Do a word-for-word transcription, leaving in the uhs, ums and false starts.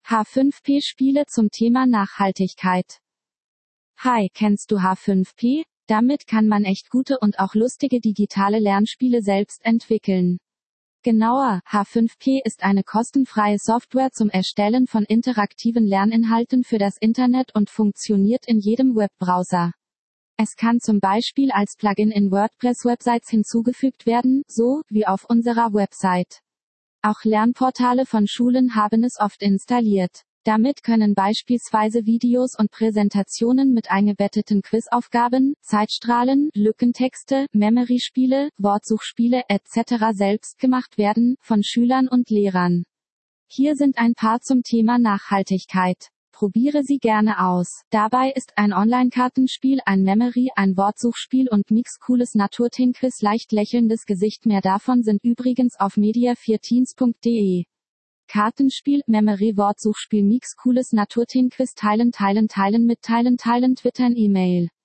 H fünf P-Spiele zum Thema Nachhaltigkeit. Hi, kennst du H fünf P? Damit kann man echt gute und auch lustige digitale Lernspiele selbst entwickeln. Genauer, H fünf P ist eine kostenfreie Software zum Erstellen von interaktiven Lerninhalten für das Internet und funktioniert in jedem Webbrowser. Es kann zum Beispiel als Plugin in WordPress-Websites hinzugefügt werden, so wie auf unserer Website. Auch Lernportale von Schulen haben es oft installiert. Damit können beispielsweise Videos und Präsentationen mit eingebetteten Quizaufgaben, Zeitstrahlen, Lückentexte, Memory-Spiele, Wortsuchspiele et cetera selbst gemacht werden, von Schülern und Lehrern. Hier sind ein paar zum Thema Nachhaltigkeit. Probiere sie gerne aus. Dabei ist ein Online-Kartenspiel, ein Memory, ein Wortsuchspiel und Mix cooles Naturteenquiz leicht lächelndes Gesicht. Mehr davon sind übrigens auf media vier teens punkt de. Kartenspiel, Memory, Wortsuchspiel, Mix cooles Naturteenquiz, teilen, teilen, teilen, mitteilen, teilen, twittern, E-Mail.